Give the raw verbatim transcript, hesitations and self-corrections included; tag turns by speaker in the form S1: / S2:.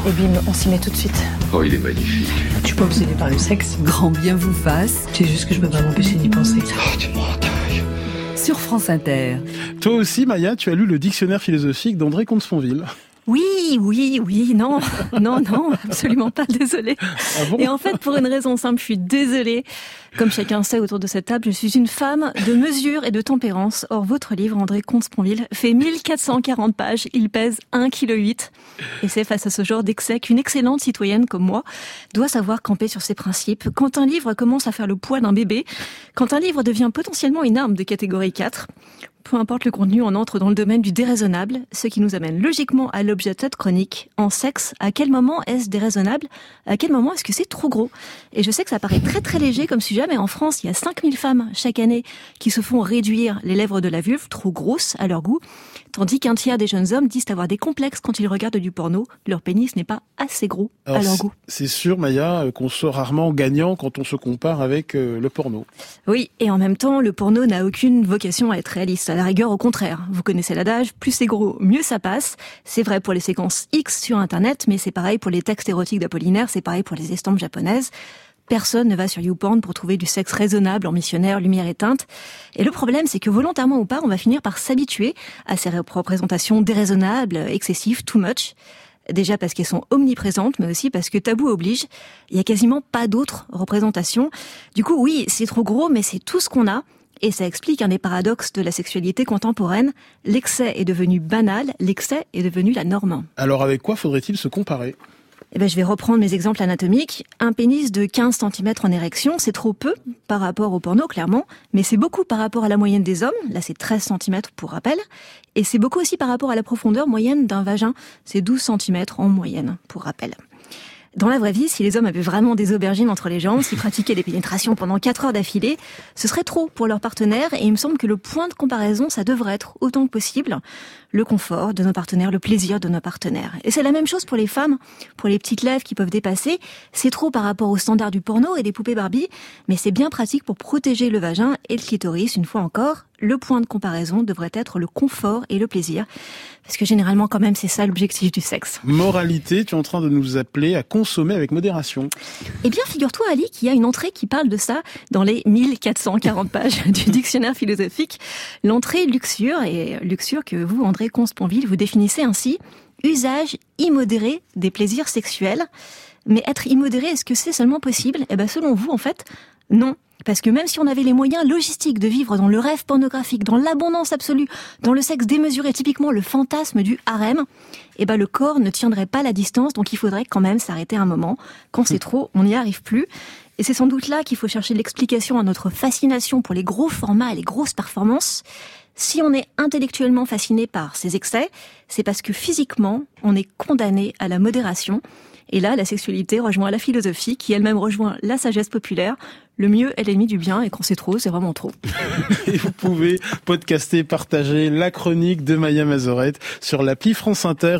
S1: Et bim, on s'y met tout de suite.
S2: Oh, il est magnifique.
S1: Je suis pas obsédée par le sexe.
S3: Grand bien vous fasse.
S1: C'est juste que je peux pas m'empêcher d'y penser.
S2: Oh, tu me rends dingue.
S3: Sur France Inter.
S4: Toi aussi, Maya, tu as lu le dictionnaire philosophique d'André Comte-Sponville.
S5: Oui, oui, oui, non, non, non, absolument pas, désolée.
S4: Ah bon ?
S5: Et en fait, pour une raison simple, je suis désolée. Comme chacun sait autour de cette table, je suis une femme de mesure et de tempérance. Or, votre livre, André Comte-Sponville, fait mille quatre cent quarante pages, il pèse un virgule huit kilos. Et c'est face à ce genre d'excès qu'une excellente citoyenne comme moi doit savoir camper sur ses principes. Quand un livre commence à faire le poids d'un bébé, quand un livre devient potentiellement une arme de catégorie quatre, peu importe le contenu, on entre dans le domaine du déraisonnable, ce qui nous amène logiquement à l'objet de cette chronique. En sexe, à quel moment est-ce déraisonnable ? À quel moment est-ce que c'est trop gros ? Et je sais que ça paraît très très léger comme sujet, mais en France, il y a cinq mille femmes chaque année qui se font réduire les lèvres de la vulve, trop grosses à leur goût, tandis qu'un tiers des jeunes hommes disent avoir des complexes quand ils regardent du porno. Leur pénis n'est pas assez gros
S4: Alors,
S5: à leur goût.
S4: C'est sûr, Maya, qu'on sort rarement gagnant quand on se compare avec euh, le porno.
S5: Oui, et en même temps, le porno n'a aucune vocation à être réaliste. À la rigueur, au contraire. Vous connaissez l'adage, plus c'est gros, mieux ça passe. C'est vrai pour les séquences X sur Internet, mais c'est pareil pour les textes érotiques d'Apollinaire, c'est pareil pour les estampes japonaises. Personne ne va sur YouPorn pour trouver du sexe raisonnable en missionnaire, lumière éteinte. Et le problème, c'est que volontairement ou pas, on va finir par s'habituer à ces représentations déraisonnables, excessives, too much. Déjà parce qu'elles sont omniprésentes, mais aussi parce que tabou oblige. Il y a quasiment pas d'autres représentations. Du coup, oui, c'est trop gros, mais c'est tout ce qu'on a. Et ça explique un des paradoxes de la sexualité contemporaine. L'excès est devenu banal, l'excès est devenu la norme.
S4: Alors avec quoi faudrait-il se comparer ?
S5: Eh ben, je vais reprendre mes exemples anatomiques. Un pénis de quinze centimètres en érection, c'est trop peu par rapport au porno, clairement, mais c'est beaucoup par rapport à la moyenne des hommes. Là, c'est treize centimètres pour rappel. Et c'est beaucoup aussi par rapport à la profondeur moyenne d'un vagin. C'est douze centimètres en moyenne, pour rappel. Dans la vraie vie, si les hommes avaient vraiment des aubergines entre les jambes, s'ils pratiquaient des pénétrations pendant quatre heures d'affilée, ce serait trop pour leur partenaire, et il me semble que le point de comparaison, ça devrait être autant que possible le confort de nos partenaires, le plaisir de nos partenaires. Et c'est la même chose pour les femmes, pour les petites lèvres qui peuvent dépasser. C'est trop par rapport aux standards du porno et des poupées Barbie, mais c'est bien pratique pour protéger le vagin et le clitoris, une fois encore. Le point de comparaison devrait être le confort et le plaisir. Parce que généralement, quand même, c'est ça l'objectif du sexe.
S4: Moralité, tu es en train de nous appeler à consommer avec modération.
S5: Eh bien, figure-toi, Ali, qu'il y a une entrée qui parle de ça dans les mille quatre cent quarante pages du dictionnaire philosophique. L'entrée luxure, et luxure que vous, André Comte-Sponville, vous définissez ainsi, usage immodéré des plaisirs sexuels. Mais être immodéré, est-ce que c'est seulement possible ? Eh bien, selon vous, en fait, non. Parce que même si on avait les moyens logistiques de vivre dans le rêve pornographique, dans l'abondance absolue, dans le sexe démesuré, typiquement le fantasme du harem, eh ben le corps ne tiendrait pas la distance, donc il faudrait quand même s'arrêter un moment. Quand c'est trop, on n'y arrive plus. Et c'est sans doute là qu'il faut chercher l'explication à notre fascination pour les gros formats et les grosses performances. Si on est intellectuellement fasciné par ces excès, c'est parce que physiquement, on est condamné à la modération. Et là, la sexualité rejoint la philosophie, qui elle-même rejoint la sagesse populaire. Le mieux est l'ennemi du bien, et quand c'est trop, c'est vraiment trop.
S4: Et vous pouvez podcaster, partager la chronique de Maya Mazorette sur l'appli France Inter.